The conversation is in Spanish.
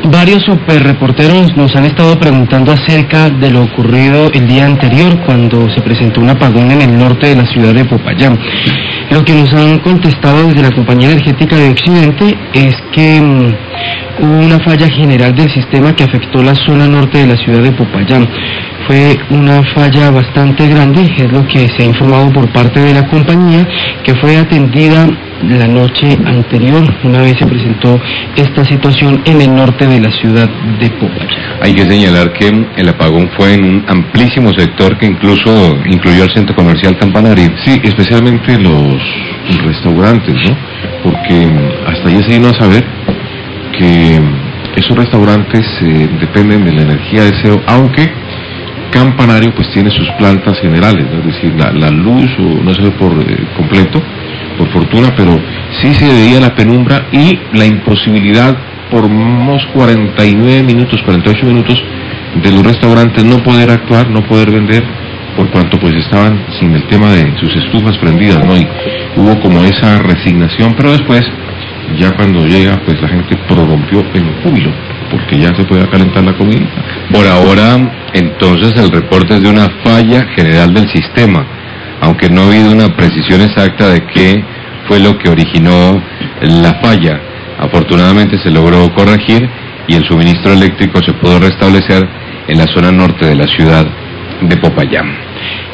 Varios superreporteros nos han estado preguntando acerca de lo ocurrido el día anterior cuando se presentó un apagón en el norte de la ciudad de Popayán. Lo que nos han contestado desde la Compañía Energética de Occidente es que hubo una falla general del sistema que afectó la zona norte de la ciudad de Popayán. Fue una falla bastante grande, es lo que se ha informado por parte de la compañía, que fue atendida la noche anterior, una vez se presentó esta situación en el norte de la ciudad de Popayán. Hay que señalar que el apagón fue en un amplísimo sector que incluso incluyó el centro comercial Campanario. Sí, especialmente los restaurantes, ¿no? Porque hasta ayer se vino a saber que esos restaurantes dependen de la energía de SEO, aunque Campanario pues tiene sus plantas generales, ¿no? Es decir, la luz no se ve por completo, por fortuna, pero sí se veía la penumbra y la imposibilidad por unos 49 minutos, 48 minutos de los restaurantes no poder actuar, no poder vender, por cuanto pues estaban sin el tema de sus estufas prendidas, ¿no? Y hubo como esa resignación, pero después, ya cuando llega, pues la gente prorrumpió en júbilo, porque ya se puede calentar la comida. Por ahora, entonces, el reporte es de una falla general del sistema, aunque no ha habido una precisión exacta de qué fue lo que originó la falla. Afortunadamente se logró corregir y el suministro eléctrico se pudo restablecer en la zona norte de la ciudad de Popayán.